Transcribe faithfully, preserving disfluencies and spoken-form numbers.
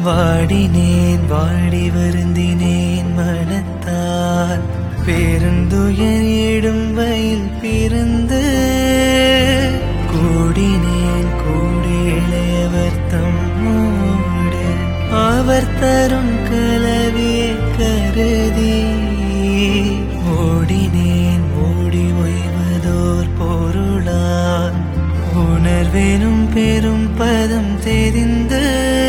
வாடினேன் வாடி வருந்தினேன் மனத்தால் பேருந்துயிடும் வயல் பிறந்து கூடினேன் கூடி இளையவர் தம்மோடு அவர் தரும் கலவியை கருதி ஓடினேன் ஓடி ஓய்வதோர் பொருளால் உணர்வேனும் பெரும் பதம் தெரிந்து